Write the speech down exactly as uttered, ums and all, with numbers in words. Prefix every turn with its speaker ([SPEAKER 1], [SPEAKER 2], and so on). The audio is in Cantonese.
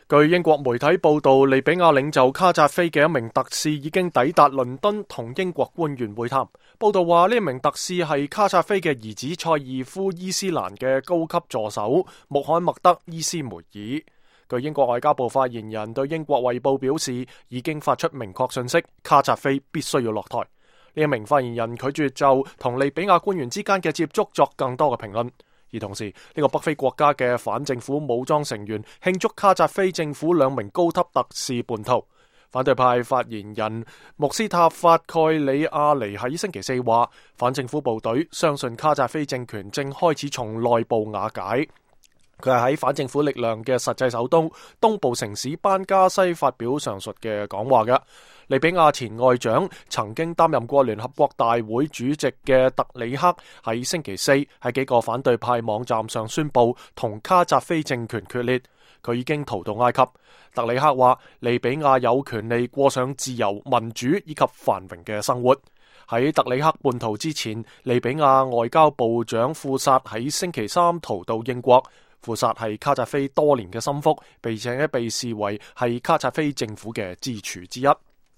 [SPEAKER 1] 據英國媒體報道，利比亞領袖卡扎菲嘅一名特使已經抵達倫敦同英國官員會談。報道話呢名特使係卡扎菲嘅兒子塞爾夫伊斯蘭嘅高級助手穆罕默德伊斯梅爾。據英國外交部發言人對英國衛報表示，已經發出明確信息，卡扎菲必須要落台。呢一名發言人拒絕就同利比亞官員之間嘅接觸作更多嘅評論。而同時，呢、這個北非國家嘅反政府武裝成員慶祝卡扎菲政府兩名高級特使叛逃。反對派發言人穆斯塔法蓋里亞尼喺星期四話，反政府部隊相信卡扎菲政權正開始從內部瓦解。佢係喺反政府力量嘅實際首都東部城市班加西發表上述嘅講話嘅。利比亞前外長曾經擔任過聯合國大會主席嘅特里克喺星期四喺幾個反對派網站上宣布同卡扎菲政權決裂，佢已經逃到埃及。特里克話利比亞有權利過上自由、民主以及繁榮嘅生活。喺特里克叛逃之前，利比亞外交部長庫薩喺星期三逃到英國。庫薩係卡扎菲多年嘅心腹，並且被視為係卡扎菲政府嘅支柱之一。